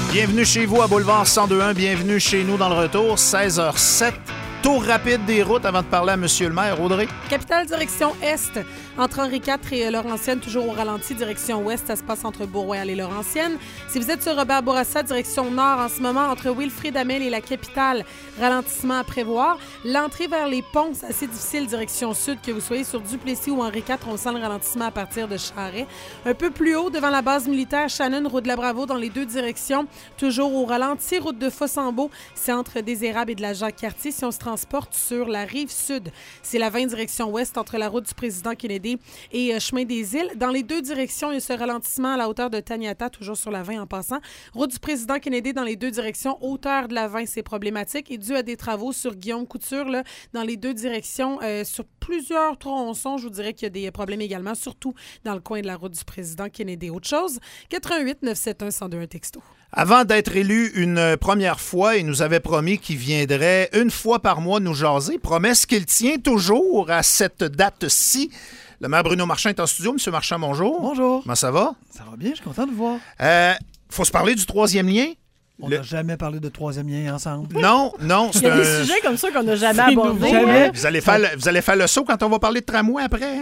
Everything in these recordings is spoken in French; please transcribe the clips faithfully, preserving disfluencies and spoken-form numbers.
Bienvenue chez vous à Boulevard cent deux un. Bienvenue chez nous dans le retour, seize heures zéro sept. Tour rapide des routes avant de parler à Monsieur le maire. Audrey. Capitale, direction Est. Entre Henri quatre et Laurentienne, toujours au ralenti, direction Ouest, ça se passe entre Bourg-Royal et Laurentienne. Si vous êtes sur Robert Bourassa, direction Nord, en ce moment, entre Wilfrid Hamel et la Capitale, ralentissement à prévoir. L'entrée vers les ponts, c'est assez difficile, direction Sud, que vous soyez sur Duplessis ou Henri quatre, on sent le ralentissement à partir de Charest. Un peu plus haut, devant la base militaire Shannon, route de la Bravo, dans les deux directions, toujours au ralenti. Route de Fossambeau, c'est entre des Érables et de la Jacques-Cartier. Si on se transporte sur la rive sud, c'est la vingt direction Ouest, entre la route du président Kennedy et euh, chemin des Îles. Dans les deux directions, il y a ce ralentissement à la hauteur de Taniata, toujours sur la vingt en passant. Route du président Kennedy dans les deux directions. Hauteur de la vingt, c'est problématique. Et dû à des travaux sur Guillaume Couture, là, dans les deux directions, euh, sur plusieurs tronçons, je vous dirais qu'il y a des problèmes également, surtout dans le coin de la route du président Kennedy. Autre chose, quatre un huit neuf sept un un zéro deux un texto. Avant d'être élu une première fois, il nous avait promis qu'il viendrait une fois par mois nous jaser. Promesse qu'il tient toujours à cette date-ci. Le maire Bruno Marchand est en studio. Monsieur Marchand, bonjour. Bonjour. Comment ça va? Ça va bien, je suis content de vous voir. Euh, faut se parler du troisième lien. On Le... n'a jamais parlé de troisième lien ensemble. Non, non. Il y a un... des sujets comme ça qu'on n'a jamais abordés. Jamais. Vous allez, faire le, vous allez faire le saut quand on va parler de tramway après. Hein?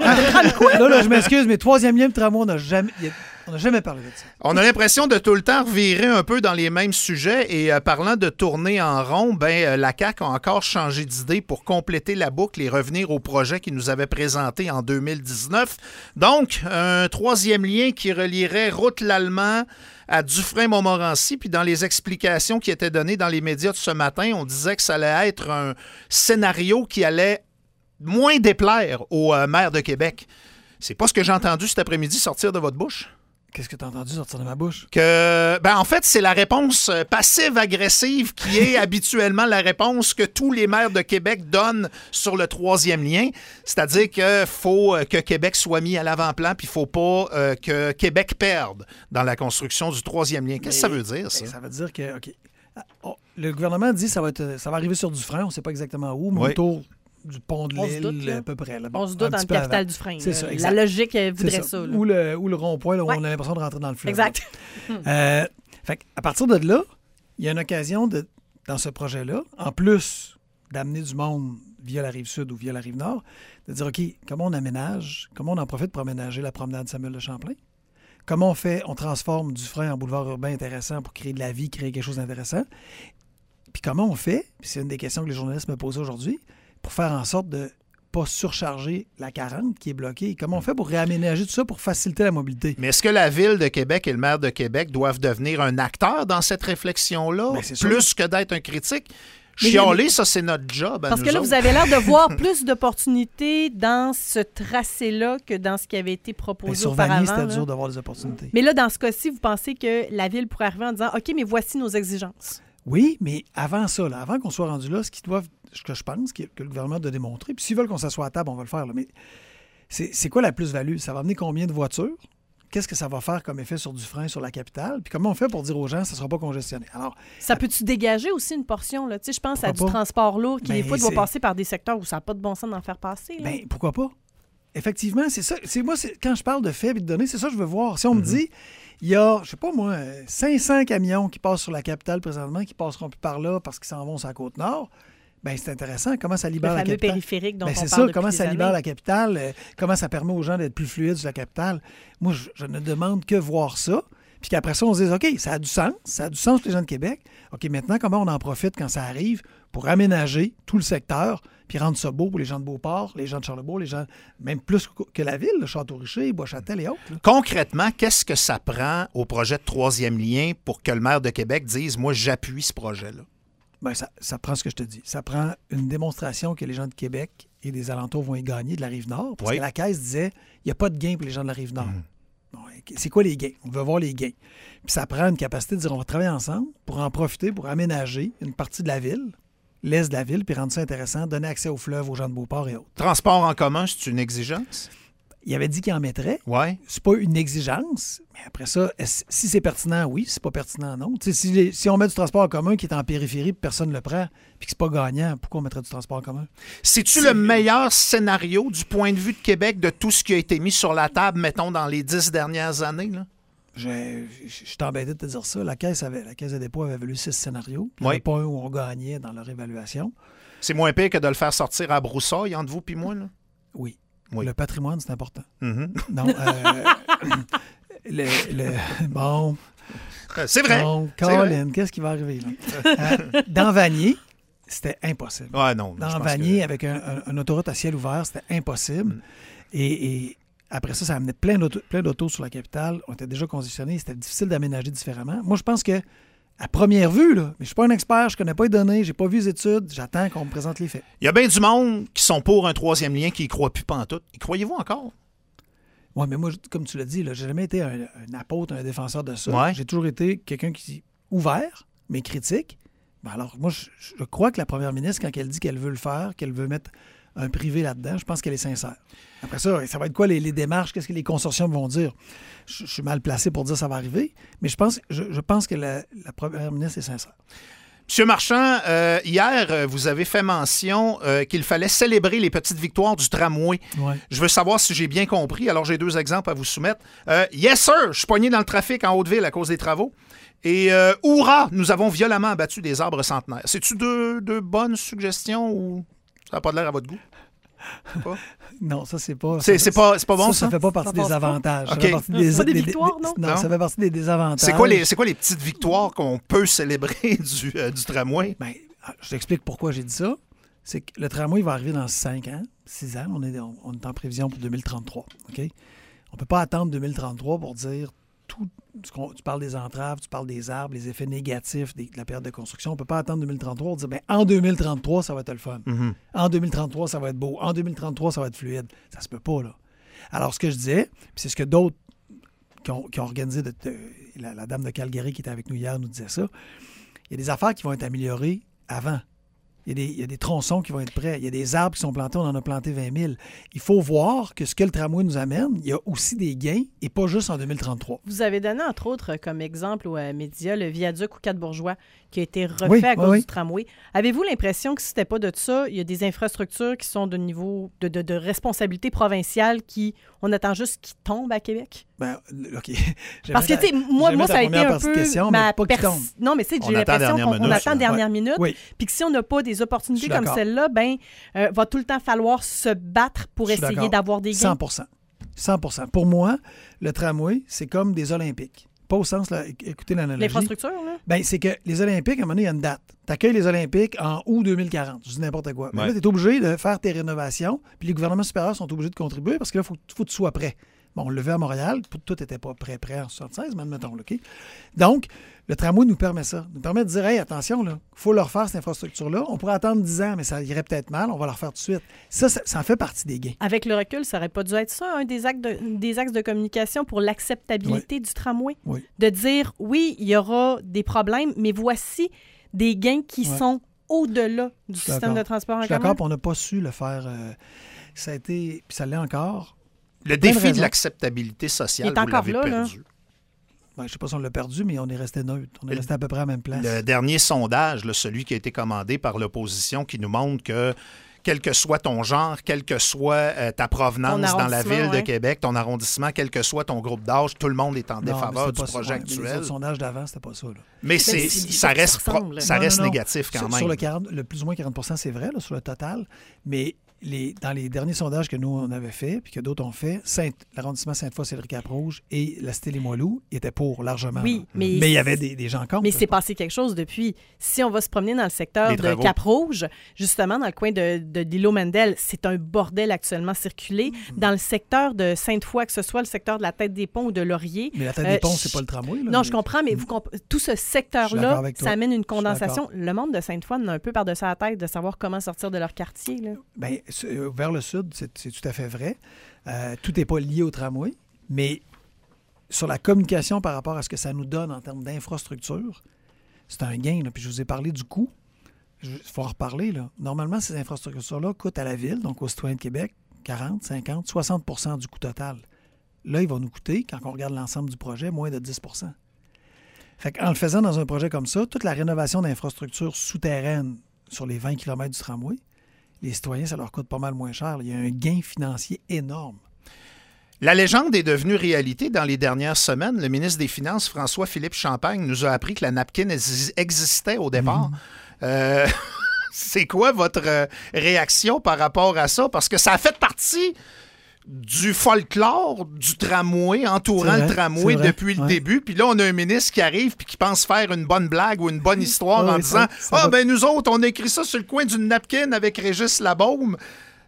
Là, là, je m'excuse, mais troisième lien, tramway, on n'a jamais, on n'a jamais parlé de ça. On a l'impression de tout le temps revirer un peu dans les mêmes sujets. Et euh, parlant de tourner en rond, ben, euh, la C A Q a encore changé d'idée pour compléter la boucle et revenir au projet qu'il nous avait présenté en deux mille dix-neuf. Donc, un troisième lien qui relierait Route-l'Allemand à Dufresne-Montmorency. Puis dans les explications qui étaient données dans les médias de ce matin, on disait que ça allait être un scénario qui allait moins déplaire au euh, maire de Québec. C'est pas ce que j'ai entendu cet après-midi sortir de votre bouche? Qu'est-ce que tu as entendu sortir de ma bouche? Que, ben en fait, c'est la réponse passive-agressive qui est habituellement la réponse que tous les maires de Québec donnent sur le troisième lien. C'est-à-dire qu'il faut que Québec soit mis à l'avant-plan, puis il ne faut pas euh, que Québec perde dans la construction du troisième lien. Qu'est-ce que ça veut dire, ça? Ben, ça veut dire que, OK. Oh, le gouvernement dit que ça va, être, ça va arriver sur Dufresne, on ne sait pas exactement où, mais oui. autour du pont de On se doute, l'île, là. à peu près. Là. On se doute dans le capital du frein. C'est ça, La exact. logique elle voudrait C'est ça. ça. là. Ou le, ou le rond-point, là, où Ouais. on a l'impression de rentrer dans le fleuve. Exact. Euh, fait à partir de là, il y a une occasion de, dans ce projet-là, en plus d'amener du monde via la rive sud ou via la rive nord, de dire, OK, comment on aménage, comment on en profite pour aménager la promenade Samuel de Champlain? Comment on fait, on transforme Dufresne en boulevard urbain intéressant pour créer de la vie, créer quelque chose d'intéressant? Puis comment on fait, puis c'est une des questions que les journalistes me posent aujourd'hui, pour faire en sorte de pas surcharger la quarante qui est bloquée. Comment on fait pour réaménager tout ça pour faciliter la mobilité? Mais est-ce que la Ville de Québec et le maire de Québec doivent devenir un acteur dans cette réflexion-là, Ben, c'est sûr. plus que d'être un critique? Mais- Chialer, ça, c'est notre job à Parce nous que là, autres. vous avez l'air de voir plus d'opportunités dans ce tracé-là que dans ce qui avait été proposé Ben, sur auparavant. Vanier, c'était là. dur d'avoir des opportunités. Mais là, dans ce cas-ci, vous pensez que la Ville pourrait arriver en disant OK, mais voici nos exigences. Oui, mais avant ça, là, avant qu'on soit rendu là, ce qu'ils doivent, ce que je pense que le gouvernement doit démontrer, puis s'ils veulent qu'on s'assoie à table, on va le faire, là, mais c'est, c'est quoi la plus-value? Ça va amener combien de voitures? Qu'est-ce que ça va faire comme effet sur Dufresne, sur la capitale? Puis comment on fait pour dire aux gens que ça ne sera pas congestionné? Alors, Ça peut-tu dégager aussi une portion? Là? Tu sais, je pense à du Pourquoi pas? transport lourd qui, Ben, des fois, doit c'est- passer par des secteurs où ça n'a pas de bon sens d'en faire passer. là. ben pourquoi pas? Effectivement, c'est ça. C'est moi, c'est, quand je parle de faits et de données, c'est ça que je veux voir. Si on me dit, il y a, je sais pas moi, cinq cents camions qui passent sur la capitale présentement, qui passeront plus par là parce qu'ils s'en vont sur la Côte-Nord, ben c'est intéressant. Comment ça le libère la fameux capitale? périphérique dont Ben, on c'est parle ça, depuis comment des ça libère années. la capitale, euh, comment ça permet aux gens d'être plus fluides sur la capitale. Moi, je, je ne demande que voir ça. Puis qu'après ça, on se dise, OK, ça a du sens, ça a du sens pour les gens de Québec. OK, maintenant, comment on en profite quand ça arrive pour aménager tout le secteur, puis rendre ça beau pour les gens de Beauport, les gens de Charlebourg, les gens, même plus que la ville, le Château-Richer, Bois-Châtel et autres. là. Concrètement, qu'est-ce que ça prend au projet de troisième lien pour que le maire de Québec dise « Moi, j'appuie ce projet-là ». Ben, ça, ça prend ce que je te dis. Ça prend une démonstration que les gens de Québec et des alentours vont y gagner de la Rive-Nord. Parce Oui. que la Caisse disait, il n'y a pas de gain pour les gens de la Rive-Nord. Mhm. Bon, c'est quoi les gains? On veut voir les gains. Puis ça prend une capacité de dire, on va travailler ensemble pour en profiter, pour aménager une partie de la ville, l'est de la ville, puis rendre ça intéressant, donner accès au fleuve aux gens de Beauport et autres. Transport en commun, c'est une exigence? Il avait dit qu'il en mettrait. Oui. C'est pas une exigence, mais après ça, est-ce- si c'est pertinent, oui. Si c'est pas pertinent, non. Tu sais, si, les- si on met du transport en commun qui est en périphérie puis personne ne le prend, puis que c'est pas gagnant, pourquoi on mettrait du transport en commun? C'est-tu le meilleur scénario du point de vue de Québec de tout ce qui a été mis sur la table, mettons, dans les dix dernières années? Là? Je, je, je suis embêté de te dire ça. La Caisse, avait, la Caisse de dépôt avait valu six scénarios. Il n'y en Oui. avait pas un où on gagnait dans leur évaluation. C'est moins pire que de le faire sortir à broussailles entre vous et moi, là? Oui. Oui. Le patrimoine, c'est important. Mm-hmm. Non. Euh, le, le, bon. C'est vrai. Bon, C'est vrai. Colin, qu'est-ce qui va arriver là? euh, dans Vanier, c'était impossible. Ouais, non. je Dans pense Vanier, que- avec un, un, un autoroute à ciel ouvert, c'était impossible. Mm. Et, et après ça, ça amenait plein d'autos, plein d'autos sur la capitale. On était déjà conditionnés. C'était difficile d'aménager différemment. Moi, je pense que, à première vue, là, mais je ne suis pas un expert, je ne connais pas les données, je n'ai pas vu les études, j'attends qu'on me présente les faits. Il y a bien du monde qui sont pour un troisième lien qui ne croient plus pantoute. Y croyez-vous encore? Oui, mais moi, je- comme tu l'as dit, je n'ai jamais été un, un apôtre, un défenseur de ça. Ouais. J'ai toujours été quelqu'un qui est ouvert, mais critique. Ben alors, moi, je, je crois que la première ministre, quand elle dit qu'elle veut le faire, qu'elle veut mettre un privé là-dedans, je pense qu'elle est sincère. Après ça, ça va être quoi les, les démarches? Qu'est-ce que les consortiums vont dire? Je, je suis mal placé pour dire que ça va arriver, mais je pense, je, je pense que la, la première ministre est sincère. Monsieur Marchand, euh, hier, euh, vous avez fait mention euh, qu'il fallait célébrer les petites victoires du tramway. Ouais. Je veux savoir si j'ai bien compris. Alors, j'ai deux exemples à vous soumettre. Euh, yes, sir! Je suis pogné dans le trafic en Haute-Ville à cause des travaux. Et euh, hurrah! Nous avons violemment abattu des arbres centenaires. C'est-tu deux, deux bonnes suggestions ou ça n'a pas de l'air à votre goût? Pas? Non, ça, c'est pas... C'est, c'est pas, c'est pas bon, ça, ça? ça fait pas partie Ça des passe pas? avantages. OK. Ça fait partie des, C'est pas des des- victoires, des- non? Non. ça fait partie des désavantages. C'est quoi, les, c'est quoi les petites victoires qu'on peut célébrer du, euh, du tramway? Ben, je t'explique pourquoi j'ai dit ça. C'est que le tramway va arriver dans cinq ans, six ans. On est, on, on est en prévision pour deux mille trente-trois. OK? On ne peut pas attendre deux mille trente-trois pour dire tout. ce qu'on- Tu parles des entraves, tu parles des arbres, les effets négatifs des- de la période de construction. On ne peut pas attendre deux mille trente-trois pour dire ben, en deux mille trente-trois, ça va être le fun. Mm-hmm. En deux mille trente-trois, ça va être beau. En deux mille trente-trois, ça va être fluide. Ça se peut pas, là. Alors, ce que je disais, puis c'est ce que d'autres qui ont, qui ont organisé, de, de- la, la dame de Calgary qui était avec nous hier nous disait ça, il y a des affaires qui vont être améliorées avant. Il y, a des, il y a des tronçons qui vont être prêts. Il y a des arbres qui sont plantés. On en a planté vingt mille. Il faut voir que ce que le tramway nous amène, il y a aussi des gains et pas juste en deux mille trente-trois. Vous avez donné, entre autres, comme exemple aux euh, médias, le viaduc aux Quatre-Bourgeois qui a été refait Oui, à oui, cause oui. du tramway. Avez-vous l'impression que si c'était pas de ça, il y a des infrastructures qui sont de niveau de, de, de responsabilité provinciale qui, on attend juste qu'ils tombent à Québec? Ben, OK. Parce que, tu sais, moi, j'aimais moi ta ça a été première un partie de peu question, ma mais pas qu'ils pers- tombent. Non, mais tu sais, On j'ai attend l'impression dernière qu'on on minute, attend là. dernière Ouais. minute. Oui. Puis que si on n'a pas des opportunités Je suis comme d'accord. celle-là, ben, euh, va tout le temps falloir se battre pour Je suis essayer d'accord. d'avoir des gains. cent pour cent. cent pour cent. Pour moi, le tramway, c'est comme des Olympiques. Pas au sens, là, éc- écoutez l'analogie. L'infrastructure, là? Ben, c'est que les Olympiques, à un moment donné, il y a une date. Tu accueilles les Olympiques en août deux mille quarante. Je dis n'importe quoi. Mais Ouais. là, tu es obligé de faire tes rénovations. Puis les gouvernements supérieurs sont obligés de contribuer parce que là, il faut, faut que tu sois prêt. Bon, on le fait à Montréal. Tout- Tout n'était pas prêt, prêt en soixante-seize, mais admettons, là, OK? Donc, le tramway nous permet ça. Nous permet de dire, hey, attention, il faut leur faire cette infrastructure-là. On pourrait attendre dix ans, mais ça irait peut-être mal. On va leur faire tout de suite. Ça, ça, ça en fait partie des gains. Avec le recul, ça n'aurait pas dû être ça, un des, actes de- des axes de communication pour l'acceptabilité du tramway. Oui. De dire, oui, il y aura des problèmes, mais voici des gains qui Ouais. sont au-delà du Je suis système d'accord. de transport en Je suis commun. d'accord, puis on n'a pas su le faire. euh, ça a été, puis ça l'est encore. Le Plein de défi de raisons. l'acceptabilité sociale, Il est vous encore l'avez là, là. perdu. Ben, je ne sais pas si on l'a perdu, mais on est resté neutre. On est Le- resté à peu près à la même place. Le dernier sondage, là, celui qui a été commandé par l'opposition, qui nous montre que quel que soit ton genre, quelle que soit euh, ta provenance Ton dans la arrondissement, ville de ouais. Québec, ton arrondissement, quel que soit ton groupe d'âge, tout le monde est en Non, mais défaveur c'était du pas ça, projet ouais, mais Les actuel. autres sondages d'avant, c'était pas ça. Là. Mais c'est, c'est des ça choses qui reste, se pro- ressemblent. ça Non, reste non, non. négatif quand Sur, même. sur le, quarante, le plus ou moins quarante pour cent, c'est vrai, là, sur le total. Mais les, dans les derniers sondages que nous, on avait fait, puis que d'autres ont fait, Saint, l'arrondissement Sainte-Foy-Cédric-Cap-Rouge et la Cité-les-Moilous étaient pour largement. Oui, là. mais- Mais il y avait des, des gens contre. Mais c'est passé quelque chose depuis. Si on va se promener dans le secteur Les de travaux. Cap-Rouge, justement, dans le coin de, de l'îlot Mendel, c'est un bordel actuellement circulé. Mm. Dans le secteur de Sainte-Foy, que ce soit le secteur de la Tête-des-Ponts ou de Laurier. Mais la tête Euh, des ponts, je- c'est pas le tramway. Là, Non, mais- je comprends, mais vous comp- tout ce Je suis secteur-là, d'accord avec toi. ça amène une suis condensation. Le monde de Sainte-Foy en a un peu par-dessus la tête de savoir comment sortir de leur quartier. Là. Bien, vers le sud, c'est, c'est tout à fait vrai. Euh, tout n'est pas lié au tramway, mais sur la communication par rapport à ce que ça nous donne en termes d'infrastructure, c'est un gain. Là. Puis je vous ai parlé du coût. Il faut en reparler. Là. Normalement, ces infrastructures-là coûtent à la Ville, donc aux citoyens de Québec, quarante, cinquante, soixante pour cent du coût total. Là, il va nous coûter, quand on regarde l'ensemble du projet, moins de dix pour cent. Fait qu'en le faisant dans un projet comme ça, toute la rénovation d'infrastructures souterraines sur les vingt kilomètres du tramway, les citoyens, ça leur coûte pas mal moins cher. Il y a un gain financier énorme. La légende est devenue réalité dans les dernières semaines. Le ministre des Finances, François-Philippe Champagne, nous a appris que la napkin existait au départ. Mmh. Euh, c'est quoi votre réaction par rapport à ça? Parce que ça a fait partie du folklore du tramway, entourant vrai, le tramway depuis le ouais. début. Puis là, on a un ministre qui arrive et qui pense faire une bonne blague ou une bonne histoire ouais, en disant « Ah, ben nous autres, on a écrit ça sur le coin d'une napkin avec Régis Labaume. »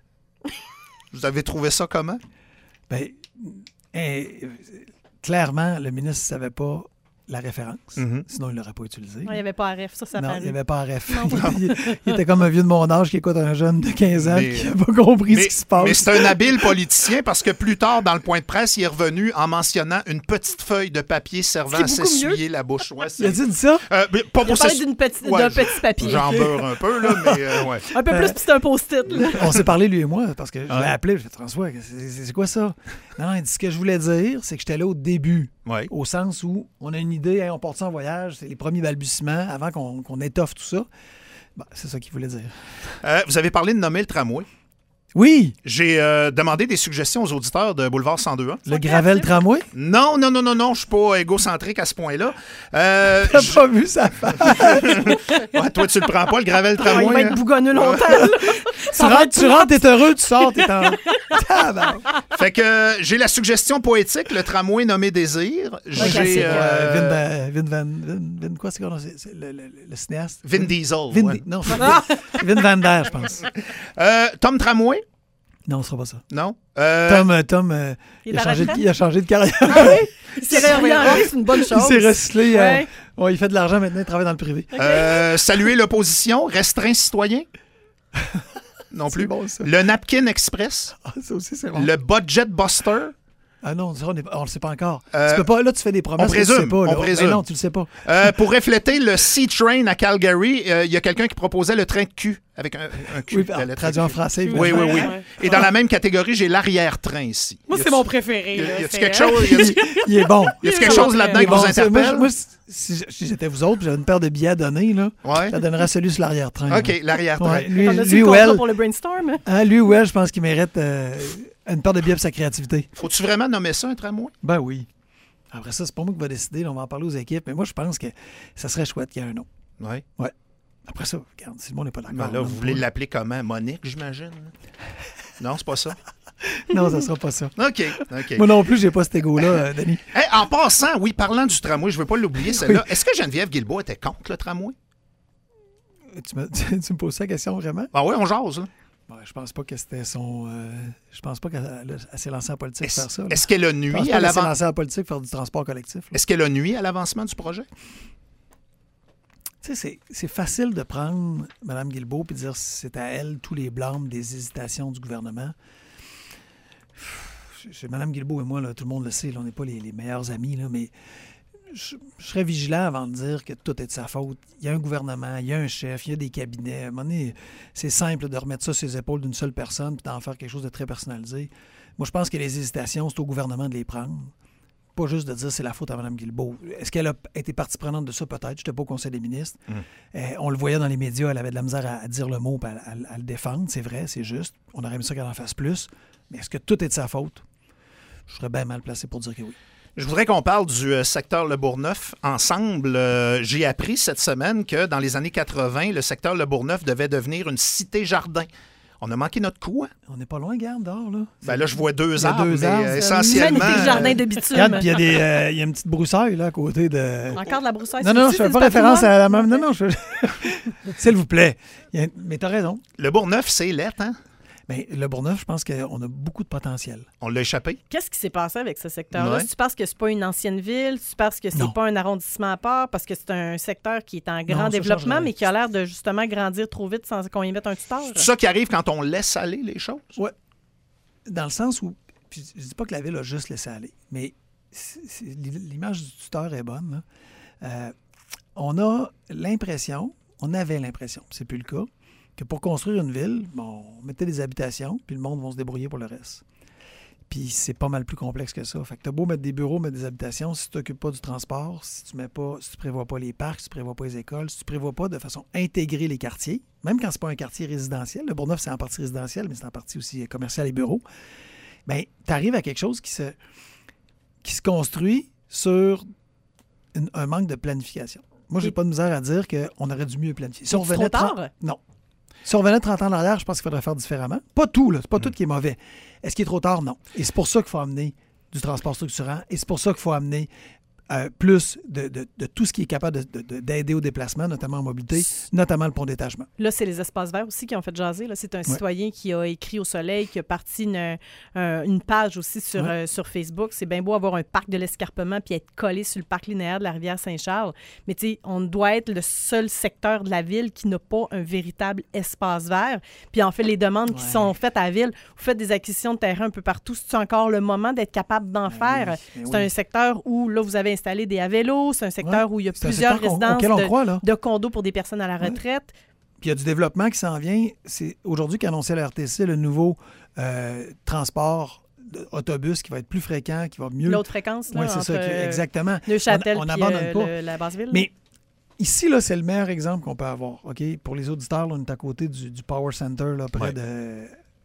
Vous avez trouvé ça comment? Bien, eh, clairement, le ministre ne savait pas la référence. Mm-hmm. Sinon, il ne l'aurait pas utilisé. Il n'y avait pas à ref, ça, ça Non, paraît. il n'y avait pas à ref. il, il était comme un vieux de mon âge qui écoute un jeune de quinze ans mais, qui n'a pas compris mais, ce qui se passe. Mais c'est un habile politicien parce que plus tard, dans le point de presse, il est revenu en mentionnant une petite feuille de papier servant à s'essuyer la bouche. Ouais, il a-tu dit ça? Euh, mais pas il a parlé d'une petite, ouais, d'un petit papier. J'en beurre un peu, là, mais euh, ouais. Un peu plus, euh, puis c'est un post-it. Là. On s'est parlé, lui et moi, parce que je l'ai ouais. appelé. Je lui ai dit, François, c'est, c'est quoi ça? Non, il dit, ce que je voulais dire, c'est que j'étais là au début. Ouais. Au sens où on a une idée, hey, on part ça en voyage, c'est les premiers balbutiements avant qu'on, qu'on étoffe tout ça. Bon, c'est ça qu'il voulait dire. Euh, vous avez parlé de nommer le tramway. Oui! J'ai euh, demandé des suggestions aux auditeurs de Boulevard cent deux un. Le Gravel Tramway? Non, non, non, non, non, je suis pas égocentrique à ce point-là. Euh, T'as j... pas vu ça faire? Ouais, toi, tu le prends pas, le Gravel Tramway? Il va être bougonneux longtemps. tu rentres, tu rentres, t'es heureux, tu sors, t'es en... Fait que euh, j'ai la suggestion poétique, le tramway nommé Désir. J'ai... Okay, euh... Vin, Vin, Vin, Vin, Vin, quoi, c'est quoi? C'est, c'est le, le, le cinéaste? Vin Diesel. Vin, ouais. Non, Vin Van Der, je pense. Euh, Tom Tramway? Non, ce sera pas ça. Non. Euh... Tom, Tom euh, il, il, a changé de, il a changé de carrière. Ah oui? Il s'est réorienté, c'est une bonne chose. Il s'est recyclé. Ouais. Euh, ouais, il fait de l'argent maintenant, il travaille dans le privé. Okay. Euh, saluer l'opposition, restreint citoyen? Non plus. Bon, ça. Le Napkin Express? Ah, ça aussi, c'est bon. Le Budget Buster? Ah non, ça, on ne le sait pas encore. Euh, tu peux pas, là, tu fais des promesses on présume, que tu sais pas. Là. On présume. Ben non, tu le sais pas. Euh, pour refléter le C-Train à Calgary, il euh, y a quelqu'un qui proposait le train de cul, avec un, un cul. Oui, traduit en français. Oui, oui, oui. Ouais. Et dans la même catégorie, j'ai l'arrière-train ici. Moi, c'est mon préféré. Y a-tu quelque chose? Y a-tu... Il est bon. Y a-tu quelque chose là-dedans qui bon, vous interpelle? Moi, moi si, si j'étais vous autres, j'avais une paire de billets à donner, là, ouais. je donnerais celui sur l'arrière-train. OK, là. l'arrière-train. Ouais, lui, T'en as-tu lui, le well, pour le brainstorm? Hein, lui, well, je pense qu'il mérite euh, une paire de billets pour sa créativité. Faut-tu vraiment nommer ça un tramway? Ben oui. Après ça, c'est pas moi qui va décider. Là, on va en parler aux équipes. Mais moi, je pense que ça serait chouette qu'il y ait un nom. Oui. Ouais. Après ça, regarde, si le monde n'est pas d'accord. Ben là, vous voulez l'appeler comment? Monique, j'imagine? Non, c'est pas ça? Non, ça sera pas ça. OK, OK. Moi non plus, j'ai pas cet égo-là, euh, Denis. Hey, en passant, oui, parlant du tramway, je veux pas l'oublier, celle-là. Oui. Est-ce que Geneviève Guilbeault était contre le tramway? Tu me, tu, tu me poses la question vraiment? Ah oui, on jase, là. Ouais, je pense pas que c'était son. Euh, je pense pas qu'elle elle s'est lancée en politique est-ce, faire ça. Là. Est-ce qu'elle a nuit à l'avancement? Elle s'est lancée en politique faire du transport collectif. Là. Est-ce qu'elle a nuit à l'avancement du projet? Tu sais, c'est, c'est facile de prendre Mme Guilbeault et de dire que c'est à elle tous les blâmes des hésitations du gouvernement. Chez Mme Guilbeault et moi, là, tout le monde le sait, là, on n'est pas les, les meilleurs amis, là, mais je, je serais vigilant avant de dire que tout est de sa faute. Il y a un gouvernement, il y a un chef, il y a des cabinets. À un moment donné, c'est simple de remettre ça sur les épaules d'une seule personne et d'en faire quelque chose de très personnalisé. Moi, je pense que les hésitations, c'est au gouvernement de les prendre. Pas juste de dire c'est la faute à Mme Guilbeault. Est-ce qu'elle a été partie prenante de ça? Peut-être. Je n'étais pas au Conseil des ministres. Mmh. Euh, on le voyait dans les médias, elle avait de la misère à, à dire le mot et à, à, à le défendre. C'est vrai, c'est juste. On aurait aimé ça qu'elle en fasse plus. Mais est-ce que tout est de sa faute? Je serais bien mal placé pour dire que oui. Je voudrais qu'on parle du euh, secteur Le Bourgneuf ensemble. Euh, j'ai appris cette semaine que dans les années quatre-vingt, le secteur Le Bourgneuf devait devenir une cité-jardin. On a manqué notre coup, hein? On n'est pas loin, garde, dehors, là. Ben là, je vois deux arbres, deux mais arbres, essentiellement... Magnifique jardin de bitume. Regarde, puis il y a des, euh, y a une petite broussaille, là, à côté de... Encore de la broussaille. Non, non, je ne fais pas référence à la même... Non, non, je... S'il vous plaît. A... Mais t'as raison. Le Bourgneuf, c'est lettre, hein? Bien, le Bourgneuf, je pense qu'on a beaucoup de potentiel. On l'a échappé. Qu'est-ce qui s'est passé avec ce secteur-là? Ouais. Si tu penses que c'est pas une ancienne ville, si tu penses que c'est non. pas un arrondissement à part, parce que c'est un secteur qui est en grand non, développement, mais qui a l'air de justement grandir trop vite sans qu'on y mette un tuteur. C'est ça qui arrive quand on laisse aller les choses? Oui. Dans le sens où, puis je dis pas que la ville a juste laissé aller, mais c'est, c'est, l'image du tuteur est bonne. Euh, on a l'impression, on avait l'impression, c'est plus le cas, que pour construire une ville, bon, on mettait des habitations, puis le monde va se débrouiller pour le reste. Puis c'est pas mal plus complexe que ça. Fait que t'as beau mettre des bureaux, mettre des habitations, si tu t'occupes pas du transport, si tu mets pas, si tu prévois pas les parcs, si tu prévois pas les écoles, si tu prévois pas de façon intégrée les quartiers, même quand c'est pas un quartier résidentiel, le Bourgneuf c'est en partie résidentiel, mais c'est en partie aussi commercial et bureau, bien, tu arrives à quelque chose qui se, qui se construit sur une- un manque de planification. Moi, j'ai Et- pas de misère à dire qu'on aurait dû mieux planifier. Si on C'est revenait trop tard? trente Non. Si on revenait trente ans en arrière, je pense qu'il faudrait faire différemment. Pas tout, là. C'est pas tout qui est mauvais. Est-ce qu'il est trop tard? Non. Et c'est pour ça qu'il faut amener du transport structurant et c'est pour ça qu'il faut amener euh, plus de, de- de tout ce qui est capable de- de- d'aider au déplacement, notamment en mobilité, notamment le pont d'étagement. Là, c'est les espaces verts aussi qui ont fait jaser. Là. C'est un citoyen qui a écrit au Soleil, qui a parti une, un- une page aussi sur, Ouais. euh, sur Facebook. C'est bien beau avoir un parc de l'escarpement puis être collé sur le parc linéaire de la rivière Saint-Charles. Mais tu sais, on doit être le seul secteur de la ville qui n'a pas un véritable espace vert. Puis en fait, les demandes qui Ouais. sont faites à la ville, vous faites des acquisitions de terrain un peu partout. C'est encore le moment d'être capable d'en Ben faire. oui, ben c'est oui. un secteur où, là, vous avez installé des à vélo. C'est un secteur Ouais. où il y a C'est un plusieurs secteur qu'on- résidences auquel on de, croit, là. de condos pour des personnes à la retraite. Puis il y a du développement qui s'en vient. C'est aujourd'hui qu'annonçait la R T C le nouveau euh, transport d'autobus qui va être plus fréquent, qui va mieux. L'autre fréquence, là, Oui, c'est entre, ça, que- euh, exactement. Neuchâtel On- on puis n'abandonne euh, pas. le- la Basse-Ville. Mais ici, là, c'est le meilleur exemple qu'on peut avoir. OK? Pour les auditeurs, là, on est à côté du, du Power Center, là, près Ouais. de.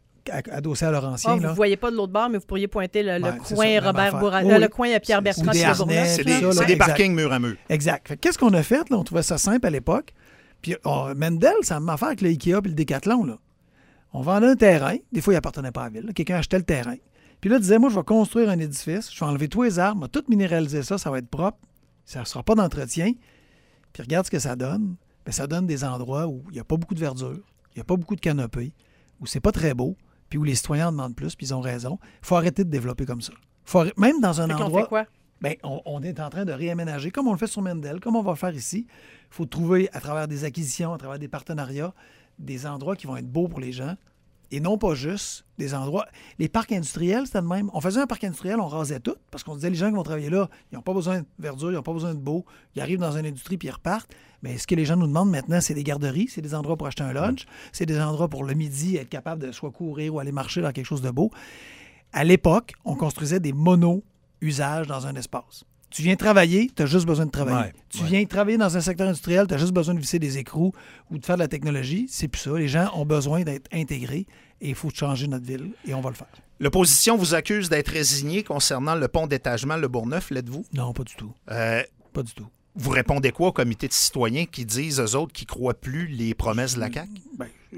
à- adossé à Laurentien. Ah, vous là. ne voyez pas de l'autre bord, mais vous pourriez pointer le, le Ouais, c'est coin ça, même Robert affaire. Bourassa, Oui, euh, oui. le coin Pierre Bertrand Ou des chez harnais, Bourgneuf. C'est tout des, ça, là, c'est des exact. parkings mur à mur. Exact. Fait que qu'est-ce qu'on a fait? Là? On trouvait ça simple à l'époque. Puis oh, Mendel, ça m'a fait avec le Ikea et le Décathlon. Là. On vendait un terrain. Des fois, il n'appartenait pas à la ville. là. Quelqu'un achetait le terrain. Puis là, il disait, moi, je vais construire un édifice. Je vais enlever tous les arbres. Je vais tout minéraliser ça. Ça va être propre. Ça ne sera pas d'entretien. Puis regarde ce que ça donne. Bien, ça donne des endroits où il n'y a pas beaucoup de verdure. Il n'y a pas beaucoup de canopées. Où c'est pas très beau. Puis où les citoyens en demandent plus. Puis ils ont raison. Il faut arrêter de développer comme ça. Faut arrêter- Même dans un Fait qu'on endroit... fait quoi? Bien, on, on est en train de réaménager, comme on le fait sur Mendel, comme on va le faire ici. Il faut trouver, à travers des acquisitions, à travers des partenariats, des endroits qui vont être beaux pour les gens et non pas juste des endroits... Les parcs industriels, c'était le même. On faisait un parc industriel, on rasait tout parce qu'on se disait, les gens qui vont travailler là, ils n'ont pas besoin de verdure, ils n'ont pas besoin de beau. Ils arrivent dans une industrie puis ils repartent. Mais ce que les gens nous demandent maintenant, c'est des garderies, c'est des endroits pour acheter un lunch, c'est des endroits pour le midi, être capable de soit courir ou aller marcher dans quelque chose de beau. À l'époque, on construisait des mono-usages dans un espace. Tu viens travailler, tu as juste besoin de travailler. Ouais, tu ouais. viens travailler dans un secteur industriel, tu as juste besoin de visser des écrous ou de faire de la technologie. C'est plus ça. Les gens ont besoin d'être intégrés et il faut changer notre ville et on va le faire. L'opposition vous accuse d'être résigné concernant le pont d'étagement Le Bourgneuf, l'êtes-vous? Non, pas du tout. Euh, Pas du tout. vous répondez quoi au comité de citoyens qui disent, eux autres, qu'ils ne croient plus les promesses de la C A Q? Ben, je,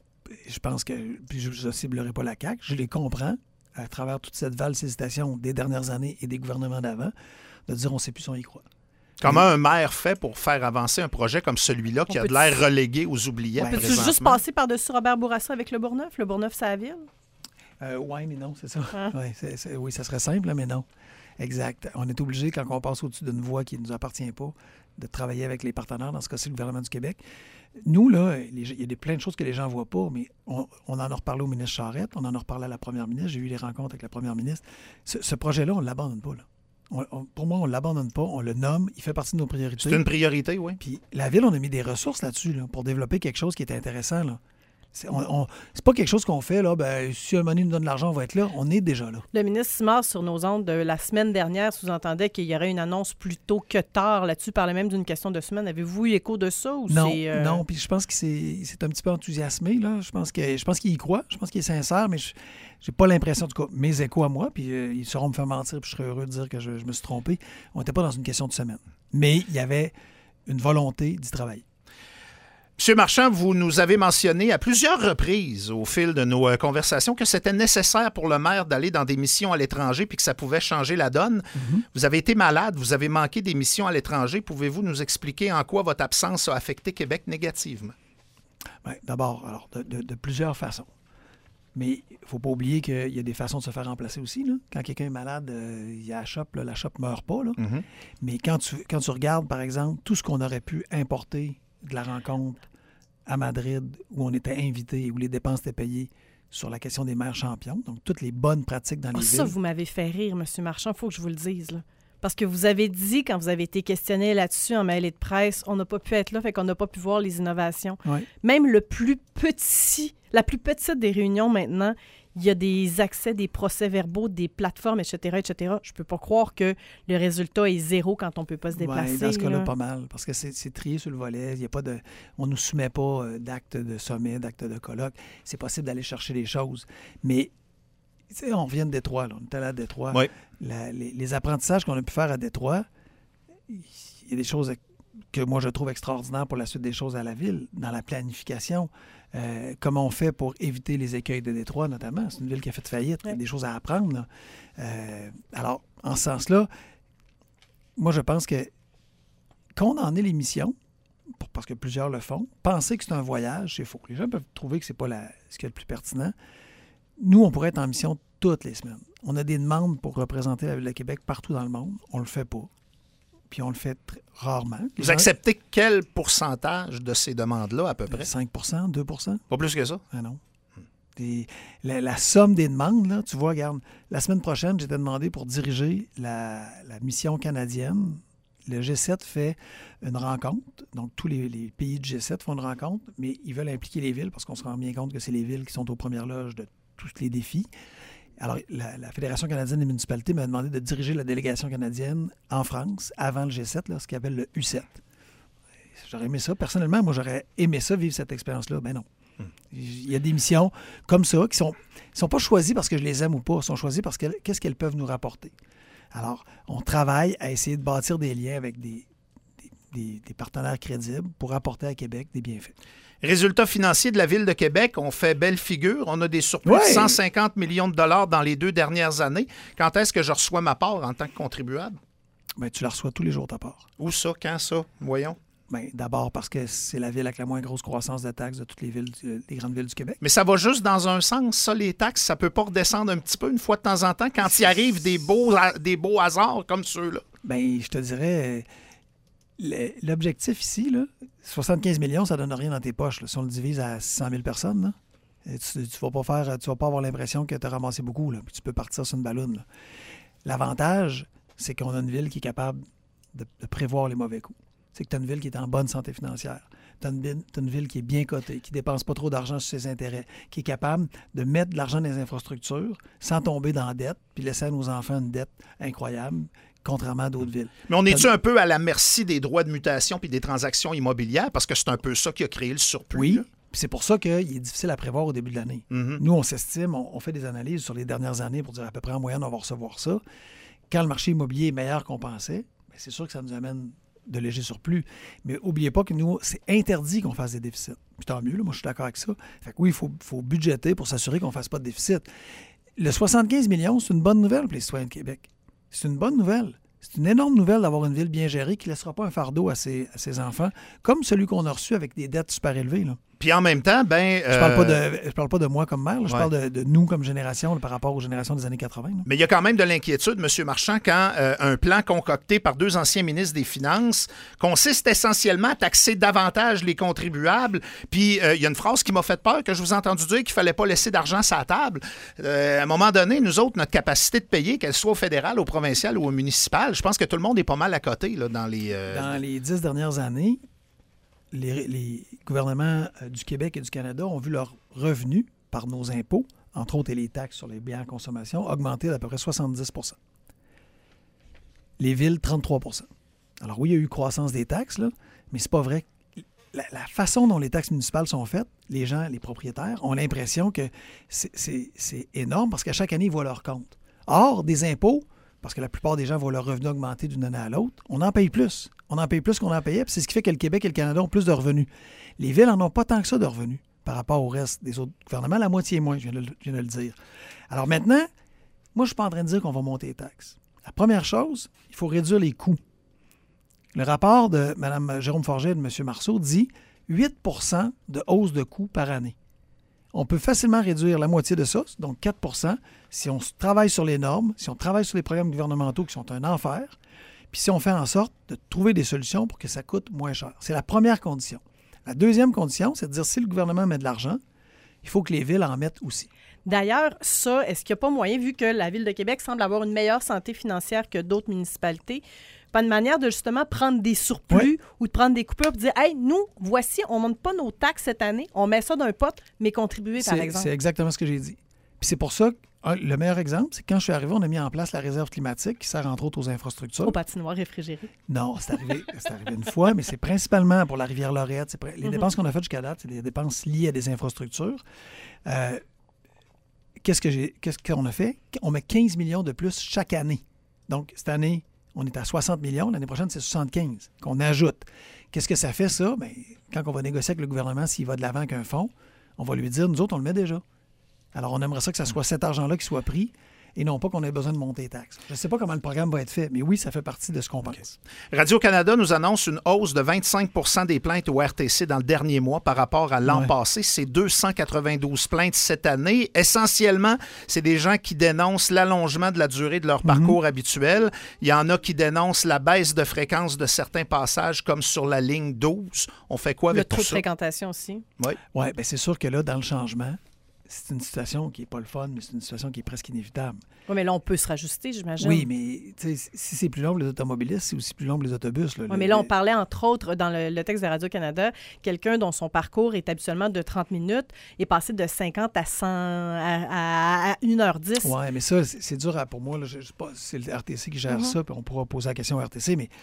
je pense que, puis je ne ciblerai pas la C A Q, je les comprends à travers toute cette valse hésitation des dernières années et des gouvernements d'avant, de dire on ne sait plus si on y croit. Comment un maire fait pour faire avancer un projet comme celui-là qui On a de peut- l'air relégué aux oubliettes Ouais. Peux-tu juste présentement? passer par-dessus Robert Bourassa avec le Bourgneuf? Le Bourgneuf, c'est la ville? Euh, oui, mais non, c'est ça. Hein? Ouais, c'est- c'est- oui, ça serait simple, là, mais non. Exact. On est obligé, quand on passe au-dessus d'une voie qui ne nous appartient pas, de travailler avec les partenaires, dans ce cas-ci, le gouvernement du Québec. Nous, là, les- il y a des, plein de choses que les gens ne voient pas, mais on, on en a reparlé au ministre Charette, on en a reparlé à la première ministre, j'ai eu les rencontres avec la première ministre. Ce, ce projet-là, on ne l'abandonne pas. Là. On- on- pour moi, on ne l'abandonne pas, on le nomme, il fait partie de nos priorités. C'est une priorité, oui. Puis la ville, on a mis des ressources là-dessus là, pour développer quelque chose qui est intéressant. Là. C'est, on, on- c'est pas quelque chose qu'on fait, là, ben, si un moment donné nous donne de l'argent, on va être là. On est déjà là. Le ministre Simard, sur nos ondes de la semaine dernière, sous-entendait qu'il y aurait une annonce plus tôt que tard là-dessus, parlait même d'une question de semaine. Avez-vous eu écho de ça? Ou Non, c'est, euh, non, puis je pense que c'est, c'est un petit peu enthousiasmé. Là. Je pense que je pense qu'il y croit, je pense qu'il est sincère, mais je j'ai pas l'impression, en tout cas, mes échos à moi, puis euh, ils sauront me faire mentir, puis je serais heureux de dire que je, je me suis trompé. On n'était pas dans une question de semaine. Mais il y avait une volonté d'y travailler. Monsieur Marchand, vous nous avez mentionné à plusieurs reprises au fil de nos euh, conversations que c'était nécessaire pour le maire d'aller dans des missions à l'étranger puis que ça pouvait changer la donne. Mm-hmm. Vous avez été malade, vous avez manqué des missions à l'étranger. Pouvez-vous nous expliquer en quoi votre absence a affecté Québec négativement? Ouais, d'abord, alors, de, de- de plusieurs façons. Mais il ne faut pas oublier qu'il y a des façons de se faire remplacer aussi. Là. Quand quelqu'un est malade, euh, il y a la shop, là, la shop ne meurt pas. Là. Mhm. Mais quand tu, quand tu regardes, par exemple, tout ce qu'on aurait pu importer de la rencontre à Madrid, où on était invité, où les dépenses étaient payées sur la question des maires champions, donc toutes les bonnes pratiques dans Ah, les ça, villes. vous m'avez fait rire, M. Marchand. Il faut que je vous le dise. Là. Parce que vous avez dit, quand vous avez été questionné là-dessus en mêlée de presse, on n'a pas pu être là, fait qu'on n'a pas pu voir les innovations. Ouais. Même le plus petit, la plus petite des réunions maintenant, il y a des accès, des procès-verbaux, des plateformes, et cetera, et cetera. Je peux pas croire que le résultat est zéro quand on peut pas se déplacer. Ouais, dans ce cas-là, là. pas mal, parce que c'est, c'est trié sur le volet. Il y a pas de, on ne nous soumet pas euh, d'actes de sommet, d'actes de colloque. C'est possible d'aller chercher les choses. Mais Tu sais, on revient de Détroit, là. On est allé à Détroit. Oui. La- les, les apprentissages qu'on a pu faire à Détroit, il y a des choses que moi je trouve extraordinaires pour la suite des choses à la ville, dans la planification. Euh, comment on fait pour éviter les écueils de Détroit, notamment. C'est une ville qui a fait faillite. Il y a Oui. des choses à apprendre, là. Euh, alors, en ce sens-là, moi, je pense que qu'on en ait les missions, pour- parce que plusieurs le font, penser que c'est un voyage, c'est faux. Les gens peuvent trouver que c'est pas la, ce qui est le plus pertinent. Nous, on pourrait être en mission toutes les semaines. On a des demandes pour représenter la Ville de Québec partout dans le monde. On le fait pas. Puis on le fait très rarement. Les Vous gens- acceptez quel pourcentage de ces demandes-là, à peu près? cinq pour cent, deux pour cent? Pas plus que ça? Ah non. Des- la, la somme des demandes, là, tu vois, regarde, la semaine prochaine, j'étais demandé pour diriger la, la mission canadienne. Le G sept fait une rencontre. Donc, tous les, les pays du G sept font une rencontre, mais ils veulent impliquer les villes parce qu'on se rend bien compte que c'est les villes qui sont aux premières loges de tous les défis. Alors, la, la Fédération canadienne des municipalités m'a demandé de diriger la délégation canadienne en France avant le G sept, là, ce qu'ils appelle le U sept. J'aurais aimé ça. Personnellement, moi, j'aurais aimé ça, vivre cette expérience-là. Ben non. Il y a des missions comme ça qui sont sont pas choisies parce que je les aime ou pas, sont choisies parce que qu'est-ce qu'elles peuvent nous rapporter. Alors, on travaille à essayer de bâtir des liens avec des, des, des- des partenaires crédibles pour apporter à Québec des bienfaits. Résultats financiers de la Ville de Québec, on fait belle figure. On a des surplus Ouais. de cent cinquante millions de dollars dans les deux dernières années. Quand est-ce que je reçois ma part en tant que contribuable? Ben, tu la reçois tous les jours ta part. Où ça? Quand ça? Voyons. Ben, d'abord parce que c'est la ville avec la moins grosse croissance de taxes de toutes les villes, du- les grandes villes du Québec. Mais ça va juste dans un sens, ça, les taxes. Ça peut pas redescendre un petit peu une fois de temps en temps quand il arrive des beaux, des beaux hasards comme ceux-là. Ben, je te dirais, euh, le- l'objectif ici, là, soixante-quinze millions, ça donne rien dans tes poches. Là. Si on le divise à six cent mille personnes, là, et tu ne vas pas faire, tu vas pas avoir l'impression que tu as ramassé beaucoup. Là, puis tu peux partir sur une balloune. là. L'avantage, c'est qu'on a une ville qui est capable de, de prévoir les mauvais coups. C'est que tu as une ville qui est en bonne santé financière. Tu as une, ville- t'as une ville qui est bien cotée, qui ne dépense pas trop d'argent sur ses intérêts, qui est capable de mettre de l'argent dans les infrastructures sans tomber dans la dette, puis laisser à nos enfants une dette incroyable, contrairement à d'autres villes. Mais on est-tu un peu à la merci des droits de mutation puis des transactions immobilières? Parce que c'est un peu ça qui a créé le surplus. Oui, là. puis c'est pour ça qu'il est difficile à prévoir au début de l'année. Mhm. Nous, on s'estime, on, on fait des analyses sur les dernières années pour dire à peu près en moyenne, on va recevoir ça. Quand le marché immobilier est meilleur qu'on pensait, bien, c'est sûr que ça nous amène de légers surplus. Mais n'oubliez pas que nous, c'est interdit qu'on fasse des déficits. Puis tant mieux, là, moi je suis d'accord avec ça. Fait que oui, il faut, faut budgéter pour s'assurer qu'on ne fasse pas de déficit. Le soixante-quinze millions, c'est une bonne nouvelle pour les citoyens de Québec. C'est une bonne nouvelle. C'est une énorme nouvelle d'avoir une ville bien gérée qui ne laissera pas un fardeau à ses, à ses enfants, comme celui qu'on a reçu avec des dettes super élevées. Là. Puis en même temps, ben. Je parle pas euh, de, je parle pas de moi comme maire, là, je Ouais. parle de, de nous comme génération là, par rapport aux générations des années quatre-vingt. là. Mais il y a quand même de l'inquiétude, M. Marchand, quand euh, un plan concocté par deux anciens ministres des Finances consiste essentiellement à taxer davantage les contribuables. Puis euh, il y a une phrase qui m'a fait peur, que je vous ai entendu dire qu'il ne fallait pas laisser d'argent sur la table. Euh, à un moment donné, nous autres, notre capacité de payer, qu'elle soit au fédéral, au provincial ou au municipal, je pense que tout le monde est pas mal à côté là, dans les... euh, Dans les dix dernières années, les, les gouvernements euh, du Québec et du Canada ont vu leurs revenus par nos impôts, entre autres et les taxes sur les biens en consommation, augmenter d'à peu près soixante-dix pour cent. Les villes, trente-trois pour cent. Alors oui, il y a eu croissance des taxes, là, mais c'est pas vrai. La, la façon dont les taxes municipales sont faites, les gens, les propriétaires, ont l'impression que c'est, c'est- c'est énorme parce qu'à chaque année, ils voient leur compte. Or, des impôts, parce que la plupart des gens voient leur revenu augmenter d'une année à l'autre, on en paye plus. On en paye plus qu'on en payait, puis c'est ce qui fait que le Québec et le Canada ont plus de revenus. Les villes n'en ont pas tant que ça de revenus par rapport au reste des autres gouvernements, la moitié moins, je viens de, le- je viens de le dire. Alors maintenant, moi, je ne suis pas en train de dire qu'on va monter les taxes. La première chose, il faut réduire les coûts. Le rapport de Mme Jérôme Forget et de M. Marceau dit huit pour cent de hausse de coûts par année. On peut facilement réduire la moitié de ça, donc quatre pour cent, si on travaille sur les normes, si on travaille sur les programmes gouvernementaux qui sont un enfer, puis si on fait en sorte de trouver des solutions pour que ça coûte moins cher. C'est la première condition. La deuxième condition, c'est de dire si le gouvernement met de l'argent, il faut que les villes en mettent aussi. D'ailleurs, ça, est-ce qu'il n'y a pas moyen, vu que la Ville de Québec semble avoir une meilleure santé financière que d'autres municipalités, pas de manière de justement prendre des surplus Oui. ou de prendre des coupures et dire « Hey, nous, voici, on ne monte pas nos taxes cette année, on met ça dans un pot, mais contribuer, par C'est, exemple. » c'est exactement ce que j'ai dit. Puis c'est pour ça que un, le meilleur exemple, c'est que quand je suis arrivé, on a mis en place la réserve climatique qui sert entre autres aux infrastructures. Au patinoire réfrigéré. Non, c'est arrivé, c'est arrivé une fois, mais c'est principalement pour la rivière Lorette. C'est, pr- les Mhm. dépenses qu'on a faites jusqu'à date, c'est des dépenses liées à des infrastructures. Euh, qu'est-ce que j'ai, qu'est-ce qu'on a fait? On met quinze millions de plus chaque année. Donc, cette année, on est à soixante millions. L'année prochaine, c'est soixante-quinze qu'on ajoute. Qu'est-ce que ça fait, ça? Bien, quand on va négocier avec le gouvernement s'il va de l'avant qu'un fonds, on va lui dire, nous autres, on le met déjà. Alors, on aimerait ça que ça soit cet argent-là qui soit pris et non pas qu'on ait besoin de monter les taxes. Je ne sais pas comment le programme va être fait, mais oui, ça fait partie de ce qu'on pense. Radio-Canada nous annonce une hausse de vingt-cinq pour cent des plaintes au R T C dans le dernier mois par rapport à l'an ouais. passé. C'est deux cent quatre-vingt-douze plaintes cette année. Essentiellement, c'est des gens qui dénoncent l'allongement de la durée de leur mm-hmm. parcours habituel. Il y en a qui dénoncent la baisse de fréquence de certains passages, comme sur la ligne douze. On fait quoi avec le tout taux ça? de fréquentation aussi. Oui, ouais, bien c'est sûr que là, dans le changement, c'est une situation qui n'est pas le fun, mais c'est une situation qui est presque inévitable. Oui, mais là, on peut se rajuster, j'imagine. Oui, mais si c'est plus long pour les automobilistes, c'est aussi plus long pour les autobus. Oui, mais là, on parlait, entre autres, dans le, le texte de Radio-Canada, quelqu'un dont son parcours est habituellement de trente minutes est passé de cinquante à cent à, à, à une heure dix. Oui, mais ça, c'est dur à, pour moi. Là, je, je sais pas, c'est le R T C qui gère mm-hmm. ça, puis on pourra poser la question au R T C, mais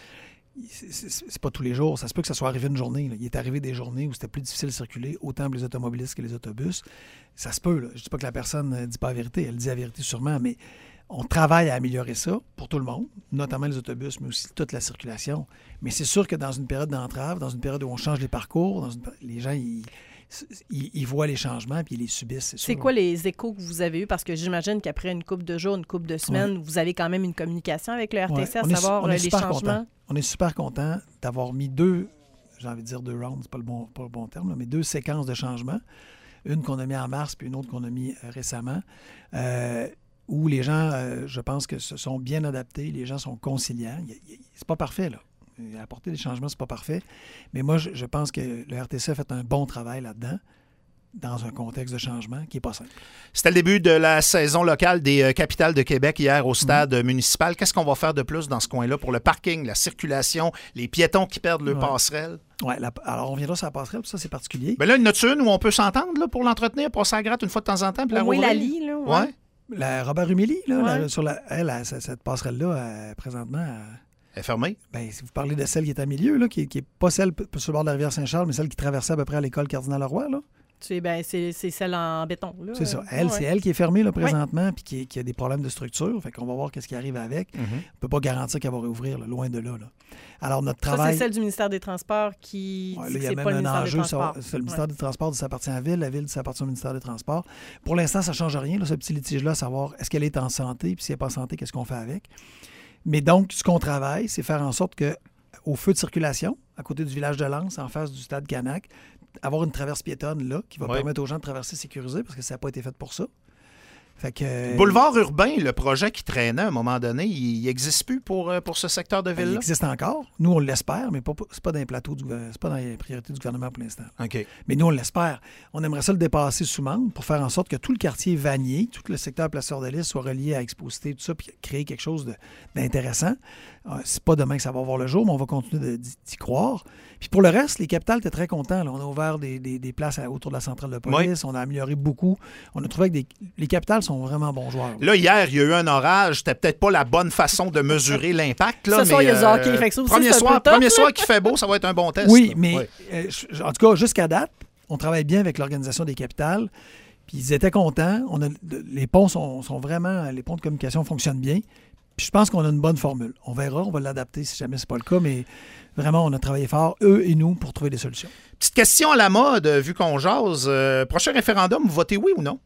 c'est pas tous les jours. Ça se peut que ça soit arrivé une journée. Là. Il est arrivé des journées où c'était plus difficile de circuler, autant pour les automobilistes que les autobus. Ça se peut. Là. Je ne dis pas que la personne ne dit pas la vérité. Elle dit la vérité sûrement, mais on travaille à améliorer ça pour tout le monde, notamment les autobus, mais aussi toute la circulation. Mais c'est sûr que dans une période d'entrave, dans une période où on change les parcours, dans une... les gens, ils... Ils, ils voient les changements puis ils les subissent, c'est sûr. C'est quoi les échos que vous avez eus? Parce que j'imagine qu'après une couple de jours, une couple de semaines, ouais. vous avez quand même une communication avec le R T C ouais. à savoir est, les changements. Content. On est super content d'avoir mis deux, j'ai envie de dire deux rounds, c'est pas le bon, pas le bon terme, là, mais deux séquences de changements. Une qu'on a mis en mars puis une autre qu'on a mis euh, récemment, euh, où les gens, euh, je pense que se sont bien adaptés, les gens sont conciliants. Il, il, c'est pas parfait, là. Apporter des changements, c'est pas parfait. Mais moi, je, je pense que le R T C a fait un bon travail là-dedans, dans un contexte de changement qui n'est pas simple. C'était le début de la saison locale des euh, Capitales de Québec hier au stade mmh. municipal. Qu'est-ce qu'on va faire de plus dans ce coin-là pour le parking, la circulation, les piétons qui perdent le ouais. passerelle? Oui, alors on viendra sur la passerelle, puis ça, c'est particulier. Bien là, il y en a une où on peut s'entendre là, pour l'entretenir, passer à gratte une fois de temps en temps? Puis Au moins la lie, là. Ouais. ouais. La Robert Rumilly, là, ouais. la, sur la, elle, elle, cette passerelle-là, elle, présentement... Elle, Elle est fermée? Bien, si vous parlez de celle qui est à milieu, là, qui n'est pas celle sur le bord de la rivière Saint-Charles, mais celle qui traversait à peu près à l'école Cardinal-Leroy, là. C'est, ben, c'est, c'est celle en béton. Là. C'est ça. Elle, ouais. c'est elle qui est fermée là, présentement puis qui, qui a des problèmes de structure. Fait qu'on va voir qu'est-ce qui arrive avec. Mm-hmm. On ne peut pas garantir qu'elle va réouvrir, là, loin de là, là. Alors, notre travail... Ça, c'est celle du ministère des Transports qui... Ouais, là, il y a même un enjeu. Ça, c'est le ministère ouais. des Transports, ça appartient à la Ville. La Ville, ça appartient au ministère des Transports. Pour l'instant, ça ne change rien, là, ce petit litige-là, savoir est-ce qu'elle est en santé, puis si elle n'est pas en santé, qu'est-ce qu'on fait avec. Mais donc, ce qu'on travaille, c'est faire en sorte que au feu de circulation, à côté du village de Lens, en face du stade Canac, avoir une traverse piétonne là, qui va oui. permettre aux gens de traverser sécurisé, parce que ça n'a pas été fait pour ça. Fait que, Boulevard urbain, le projet qui traînait à un moment donné, il n'existe plus pour, pour ce secteur de ville-là? Il existe encore. Nous, on l'espère, mais pas, c'est pas dans les plateaux, du, c'est pas dans les priorités du gouvernement pour l'instant. OK. Mais nous, on l'espère. On aimerait ça le dépasser sous Mende pour faire en sorte que tout le quartier Vanier, tout le secteur Place-Sœur-de-Lys soit relié à Exposité, tout ça, puis créer quelque chose de, d'intéressant. C'est pas demain que ça va voir le jour, mais on va continuer de, d'y croire. Puis pour le reste, les capitales étaient très contents. Là. On a ouvert des, des, des places à, autour de la centrale de police. Oui. On a amélioré beaucoup. On a trouvé que des, les capitales sont vraiment bons joueurs. Là, hier, il y a eu un orage. C'était peut-être pas la bonne faison de mesurer l'impact. Là, Ce soir, mais, il y a du hockey. Euh, fait que ça aussi, premier c'est soir, un peu premier top, soir qui fait beau, ça va être un bon test. Oui, là. mais oui. Euh, je, en tout cas, jusqu'à date, on travaille bien avec l'Organisation des capitales. Puis ils étaient contents. On a, les ponts sont, sont vraiment... Les ponts de communication fonctionnent bien. Puis je pense qu'on a une bonne formule. On verra, on va l'adapter si jamais c'est pas le cas, mais vraiment, on a travaillé fort, eux et nous, pour trouver des solutions. Petite question à la mode, vu qu'on jase. Euh, prochain référendum, vous votez oui ou non?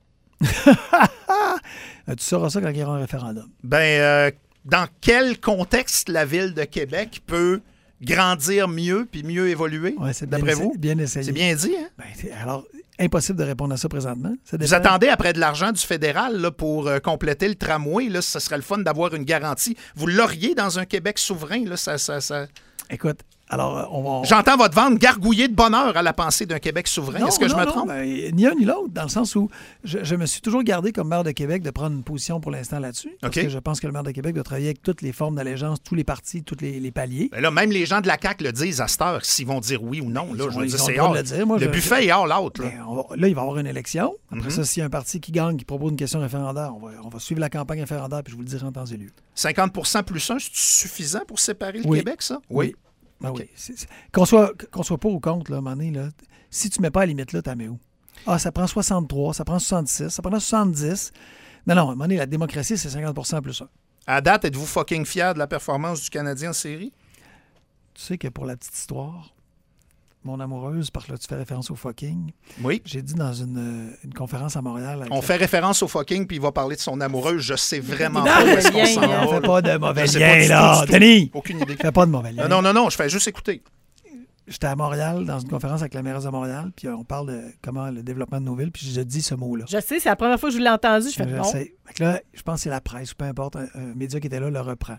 Tu sauras ça quand il y aura un référendum. Ben, euh, dans quel contexte la Ville de Québec peut grandir mieux puis mieux évoluer, ouais, c'est d'après bien vous? Essayé, bien essayé. C'est bien dit, hein? Ben, alors, impossible de répondre à ça présentement. Ça vous attendez après de l'argent du fédéral là, pour euh, compléter le tramway. Là, ce serait le fun d'avoir une garantie. Vous l'auriez dans un Québec souverain? Là, ça, ça, ça... Écoute, alors, on va... On... J'entends votre vente gargouiller de bonheur à la pensée d'un Québec souverain. Non, Est-ce que non, je me non, trompe? Ben, ni un ni l'autre, dans le sens où je, je me suis toujours gardé comme maire de Québec de prendre une position pour l'instant là-dessus. Parce okay. que je pense que le maire de Québec doit travailler avec toutes les formes d'allégeance, tous les partis, tous les, les paliers. Ben là, même les gens de la C A Q le disent à cette heure, s'ils vont dire oui ou non. Là, ils je ont, veux ils dire, ont c'est le droit hors. de le dire. Moi, le je, buffet est hors l'autre. Là. Ben, va, là, il va y avoir une élection. Après mm-hmm. ça, s'il y a un parti qui gagne, qui propose une question référendaire, on va, on va suivre la campagne référendaire, puis je vous le dirai en temps et lieu. cinquante pour cent plus un, c'est suffisant pour séparer le oui. Québec, ça? Oui. oui. Ben okay. oui. C'est, c'est, qu'on, soit, qu'on soit pas ou contre, là, à un moment donné, là, si tu ne mets pas à la limite là, tu la mets où? Ah, ça prend soixante-trois, ça prend soixante-six, ça prend soixante-dix. Non, non, à un moment donné, la démocratie, c'est cinquante pour cent plus un. À date, êtes-vous fucking fier de la performance du Canadien en série? Tu sais que pour la petite histoire, mon amoureuse, parce que là, tu fais référence au fucking. Oui. J'ai dit dans une, une conférence à Montréal. On la... fait référence au fucking, puis il va parler de son amoureuse. Je sais vraiment Non, pas où le est-ce qu'on lien, s'en hein. va. Fais pas de mauvais Je sais pas lien, du là. tout, du tout. Denis! Aucune idée. Fais pas de mauvais lien. Non, non, non, non, je fais juste écouter. J'étais à Montréal dans une conférence avec la mairesse de Montréal, puis on parle de comment le développement de nos villes, puis je dis ce mot-là. Je sais, c'est la première fois que je l'ai entendu. Je fais Je non. sais. Fait que là, je pense que c'est la presse, ou peu importe, un, un média qui était là le reprend.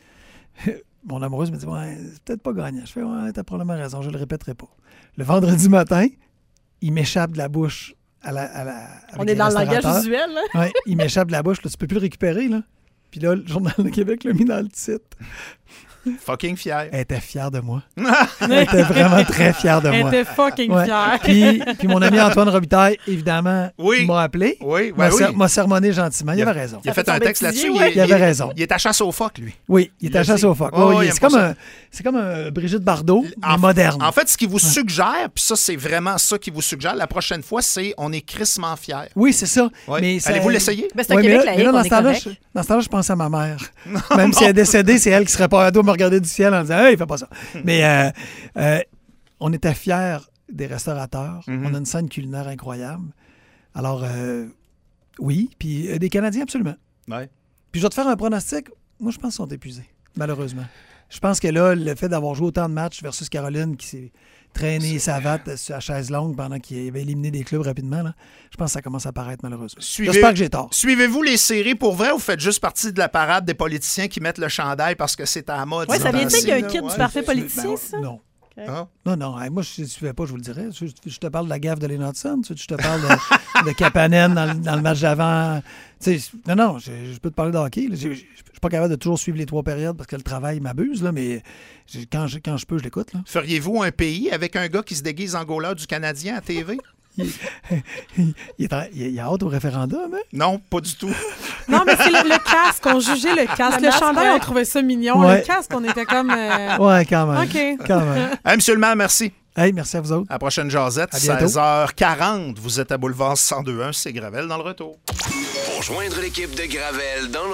Mon amoureuse me dit ouais, c'est peut-être pas gagnant. Je fais ouais, t'as probablement raison, je le répéterai pas. Le vendredi matin, il m'échappe de la bouche à la. À la avec On les est dans le langage restaurateurs. visuel. Là. Ouais, il m'échappe de la bouche, là, tu peux plus le récupérer, là. Puis là, le Journal de Québec l'a mis dans le titre. Fucking fier. Elle était fière de moi. Elle était vraiment très fière de Elle moi. était fucking Ouais. fière. Puis, puis mon ami Antoine Robitaille, évidemment, Oui. m'a appelé. Oui, m'a, ben oui. ser- m'a sermonné gentiment. Il, Il a- avait raison. Il a Ça fait fait un son texte bêtisier, là-dessus. ouais. Il avait raison. Il est à chasse au phoque, lui. Oui, il Il était à le chasse dit. au phoque. Oh, Oui, il oui, aime c'est, pas comme ça. un, c'est comme un Brigitte Bardot, mais En- moderne. En fait, ce qui vous suggère, puis ça, c'est vraiment ça qui vous suggère, la prochaine fois, c'est on est crissement fiers. Oui, c'est ça. Ouais. Mais ça- Allez-vous l'essayer? Ben, c'est un Ouais, mais Québec là, mais laïque, là, dans on ce est temps-là, correct. je, dans ce temps-là, je pense à ma mère. Même si elle est décédée, c'est elle qui serait pas à dos me regarder du ciel en disant « Hey, fais pas ça ». Mais euh, euh, on était fiers des restaurateurs. Mhm. On a une scène culinaire incroyable. Alors, euh, oui. Puis euh, des Canadiens, absolument. Ouais. Puis je vais te faire un pronostic. Moi, je pense qu'ils sont épuisés, malheureusement. Je pense que là, le fait d'avoir joué autant de matchs versus Caroline qui s'est traîné sa vatte sur la chaise longue pendant qu'il avait éliminé des clubs rapidement, là, je pense que ça commence à paraître malheureusement. Suivez- J'espère que j'ai tort. Suivez-vous les séries pour vrai ou faites juste partie de la parade des politiciens qui mettent le chandail parce que c'est à la mode? Ouais, ces ça vient temps-ci, qu'il y a un là, kit ouais. du parfait Ben, politicien, ça? non. Ah. Non, non. Hey, moi, je ne suivais pas, je vous le dirais. Je, je te parle de la gaffe de Lena Hudson. Tu veux que je te parle de, de Kapanen dans, le- dans le match d'avant. Tu sais, non, non, je, je peux te parler de hockey. là. Je ne suis pas capable de toujours suivre les trois périodes parce que le travail m'abuse, là, mais j'ai- quand je, quand je peux, je l'écoute. Là. Feriez-vous un pays avec un gars qui se déguise en goaler du Canadien à T V? Il, il, est en- il, il a hâte au référendum. Hein? Non, pas du tout. Non, mais c'est le, le casque. On jugeait le casque. Le Le masque, chandail, ouais. on trouvait ça mignon. Ouais. Le casque, on était comme... euh, Ouais, quand même. OK. Quand même. Hey, monsieur le maire, merci. Hey, merci à vous autres. À la prochaine jasette, À bientôt. seize heures quarante. Vous êtes à Boulevard cent deux un, c'est Gravel dans le retour. Pour joindre l'équipe de Gravel dans le